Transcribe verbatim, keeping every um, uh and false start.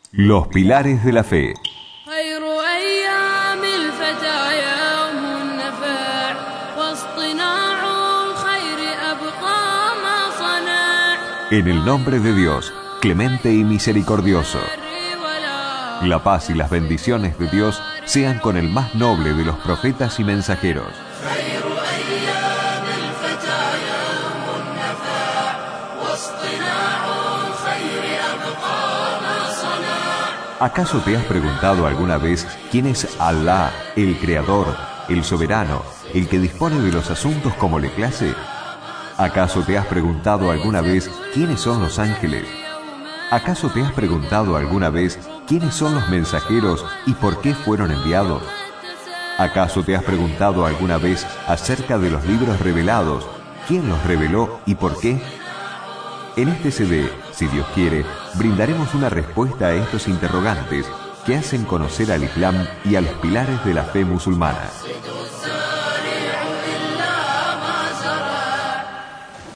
Los pilares de la fe. En el nombre de Dios, clemente y misericordioso. La paz y las bendiciones de Dios sean con el más noble de los profetas y mensajeros. ¿Acaso te has preguntado alguna vez quién es Alá, el Creador, el Soberano, el que dispone de los asuntos como le place? ¿Acaso te has preguntado alguna vez quiénes son los ángeles? ¿Acaso te has preguntado alguna vez quiénes son los mensajeros y por qué fueron enviados? ¿Acaso te has preguntado alguna vez acerca de los libros revelados, quién los reveló y por qué? En este C D, si Dios quiere, brindaremos una respuesta a estos interrogantes que hacen conocer al Islam y a los pilares de la fe musulmana.